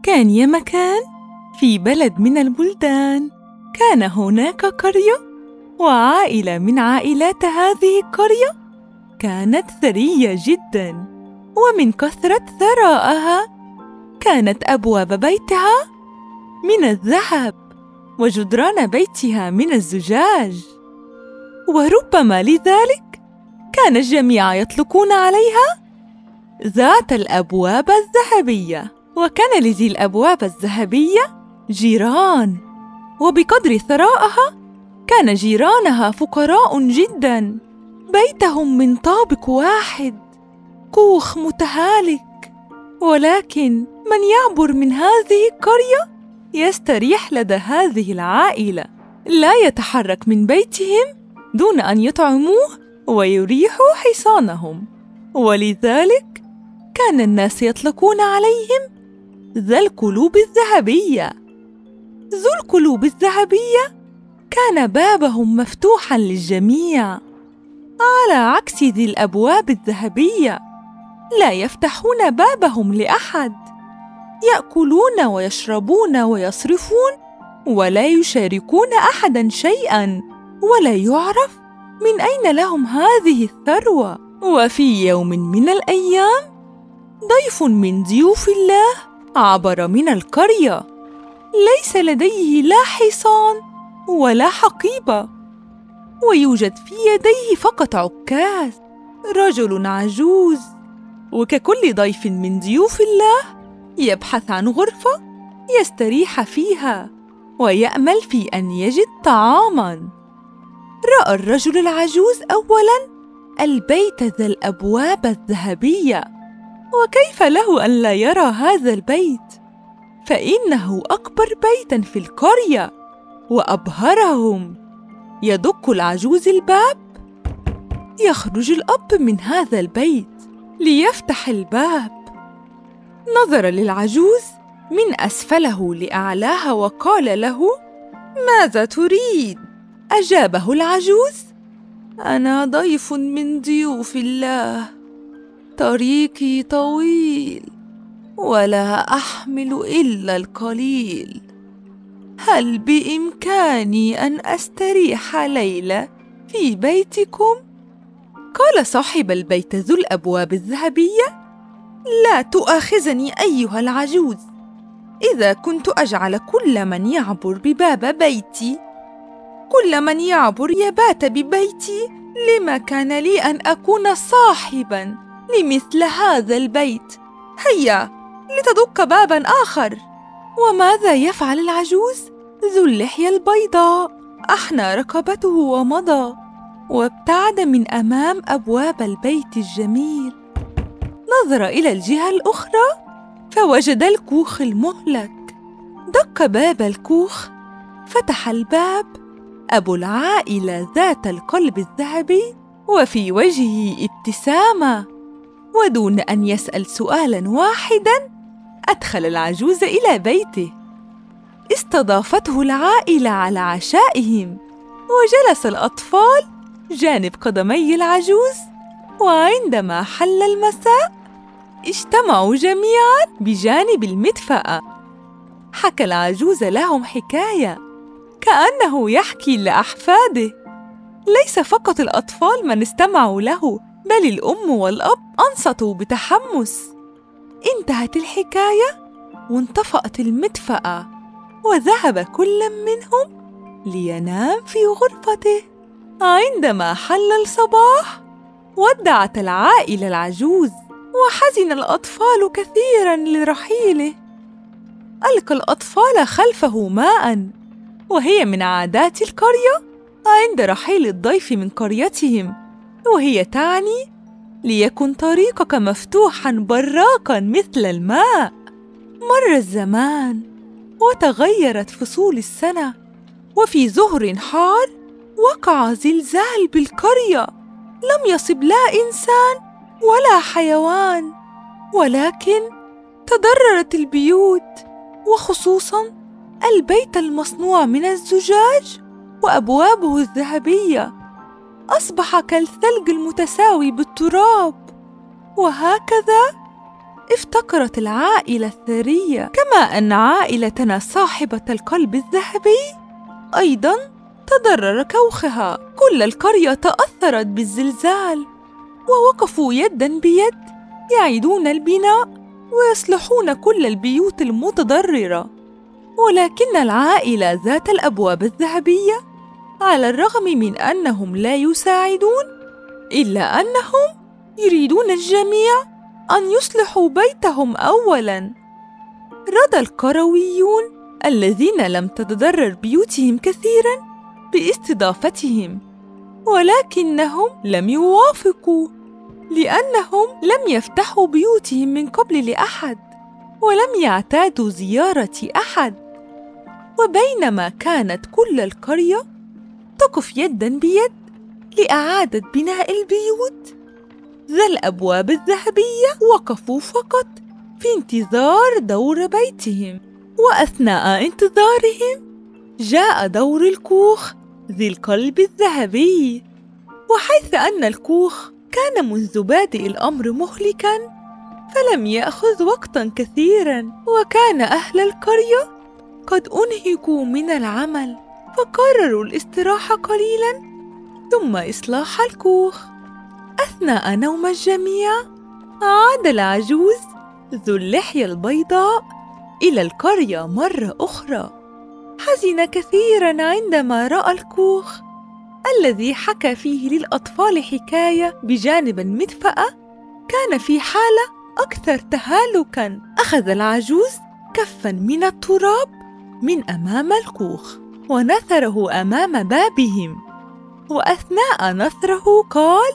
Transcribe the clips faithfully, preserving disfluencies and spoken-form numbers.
كان يا مكان في بلد من البلدان كان هناك قرية، وعائلة من عائلات هذه القرية كانت ثرية جداً، ومن كثرة ثرائها كانت أبواب بيتها من الذهب وجدران بيتها من الزجاج، وربما لذلك كان الجميع يطلقون عليها ذات الأبواب الذهبية. وكان لذي الأبواب الذهبية جيران، وبقدر ثرائها كان جيرانها فقراء جداً، بيتهم من طابق واحد، كوخ متهالك. ولكن من يعبر من هذه القرية يستريح لدى هذه العائلة، لا يتحرك من بيتهم دون أن يطعموه ويريحوا حصانهم، ولذلك كان الناس يطلقون عليهم ذا القلوب الذهبية. ذو القلوب الذهبية كان بابهم مفتوحاً للجميع، على عكس ذي الأبواب الذهبية لا يفتحون بابهم لأحد، يأكلون ويشربون ويصرفون ولا يشاركون أحداً شيئاً، ولا يعرف من أين لهم هذه الثروة. وفي يوم من الأيام ضيف من ضيوف الله عبر من القرية، ليس لديه لا حصان ولا حقيبة، ويوجد في يديه فقط عكاز، رجل عجوز. وككل ضيف من ضيوف الله يبحث عن غرفة يستريح فيها ويأمل في أن يجد طعاماً. رأى الرجل العجوز أولاً البيت ذا الأبواب الذهبية، وكيف له أن لا يرى هذا البيت؟ فإنه أكبر بيتاً في القرية وأبهرهم. يدق العجوز الباب، يخرج الأب من هذا البيت ليفتح الباب، نظر للعجوز من أسفله لأعلاها وقال له: ماذا تريد؟ أجابه العجوز: أنا ضيف من ضيوف الله، طريقي طويل ولا أحمل إلا القليل، هل بإمكاني أن أستريح ليلة في بيتكم؟ قال صاحب البيت ذو الأبواب الذهبية: لا تؤاخذني أيها العجوز، إذا كنت أجعل كل من يعبر بباب بيتي كل من يعبر يبات ببيتي، لما كان لي أن أكون صاحباً لمثل هذا البيت؟ هيا لتدق باباً آخر. وماذا يفعل العجوز ذو اللحية البيضاء؟ أحنى رقبته ومضى، وابتعد من أمام أبواب البيت الجميل. نظر إلى الجهة الأخرى فوجد الكوخ المهلك، دق باب الكوخ، فتح الباب أبو العائلة ذات القلب الذهبي، وفي وجهه ابتسامة، ودون أن يسأل سؤالاً واحداً أدخل العجوز إلى بيته. استضافته العائلة على عشائهم، وجلس الأطفال جانب قدمي العجوز، وعندما حل المساء اجتمعوا جميعاً بجانب المدفأة. حكى العجوز لهم حكاية كأنه يحكي لأحفاده. ليس فقط الأطفال من استمعوا له، بل الأم والأب أنصتوا بتحمس. انتهت الحكاية وانطفأت المدفأة، وذهب كل منهم لينام في غرفته. عندما حل الصباح ودعت العائلة العجوز، وحزن الأطفال كثيراً لرحيله. ألقى الأطفال خلفه ماءً، وهي من عادات القرية عند رحيل الضيف من قريتهم، وهي تعني: ليكن طريقك مفتوحاً براقاً مثل الماء. مر الزمان وتغيرت فصول السنة، وفي ظهر حار وقع زلزال بالقرية، لم يصب لا إنسان ولا حيوان، ولكن تضررت البيوت، وخصوصاً البيت المصنوع من الزجاج وأبوابه الذهبية أصبح كالثلج المتساوي بالتراب. وهكذا افتقرت العائلة الثرية، كما أن عائلتنا صاحبة القلب الذهبي أيضاً تضرر كوخها. كل القرية تأثرت بالزلزال، ووقفوا يداً بيد يعيدون البناء ويصلحون كل البيوت المتضررة. ولكن العائلة ذات الأبواب الذهبية، على الرغم من أنهم لا يساعدون، إلا أنهم يريدون الجميع أن يصلحوا بيتهم أولاً. رضى القرويون الذين لم تتضرر بيوتهم كثيراً باستضافتهم، ولكنهم لم يوافقوا، لأنهم لم يفتحوا بيوتهم من قبل لأحد، ولم يعتادوا زيارة أحد. وبينما كانت كل القرية تقف يداً بيد لإعادة بناء البيوت، ذا الأبواب الذهبية وقفوا فقط في انتظار دور بيتهم. وأثناء انتظارهم جاء دور الكوخ ذي القلب الذهبي. وحيث أن الكوخ كان منذ بادئ الأمر مهلكاً، فلم يأخذ وقتاً كثيراً، وكان أهل القرية قد أنهكوا من العمل، فقرروا الاستراحة قليلاً ثم إصلاح الكوخ. أثناء نوم الجميع عاد العجوز ذو اللحية البيضاء إلى القرية مرة أخرى. حزن كثيراً عندما رأى الكوخ الذي حكى فيه للأطفال حكاية بجانب المدفأة كان في حالة أكثر تهالكاً. أخذ العجوز كفاً من التراب من أمام الكوخ ونثره أمام بابهم، وأثناء نثره قال: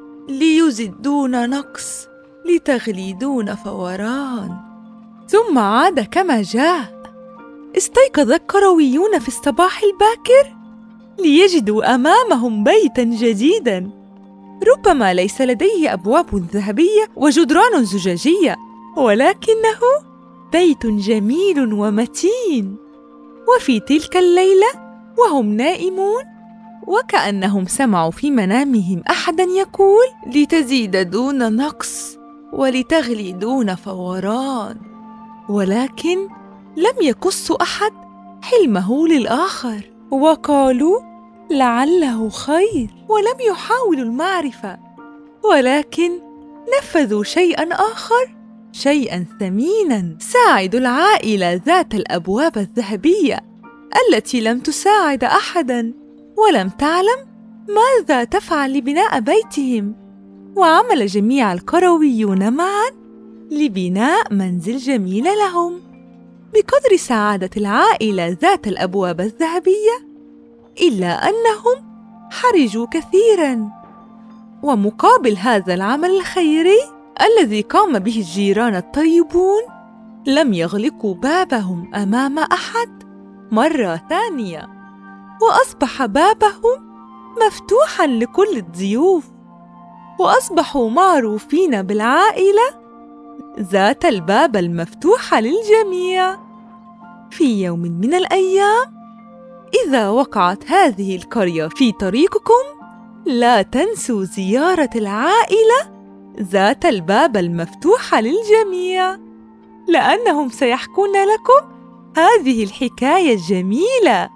ليزدون نقص، لتغليدون فوران. ثم عاد كما جاء. استيقظ القرويون في الصباح الباكر ليجدوا أمامهم بيتاً جديداً، ربما ليس لديه أبواب ذهبية وجدران زجاجية، ولكنه بيت جميل ومتين. وفي تلك الليلة وهم نائمون، وكأنهم سمعوا في منامهم أحداً يقول: لتزيد دون نقص، ولتغلي دون فوران. ولكن لم يقص أحد حلمه للآخر، وقالوا لعله خير، ولم يحاولوا المعرفة، ولكن نفذوا شيئاً آخر، شيئاً ثميناً. ساعدوا العائلة ذات الأبواب الذهبية التي لم تساعد أحداً ولم تعلم ماذا تفعل لبناء بيتهم. وعمل جميع القرويون معاً لبناء منزل جميل لهم. بقدر سعادة العائلة ذات الأبواب الذهبية، إلا أنهم حرجوا كثيراً. ومقابل هذا العمل الخيري الذي قام به الجيران الطيبون، لم يغلقوا بابهم أمام أحد مرة ثانية، وأصبح بابهم مفتوحاً لكل الضيوف، وأصبحوا معروفين بالعائلة ذات الباب المفتوح للجميع. في يوم من الأيام، إذا وقعت هذه القرية في طريقكم، لا تنسوا زيارة العائلة ذات الباب المفتوح للجميع، لأنهم سيحكون لكم هذه الحكاية الجميلة.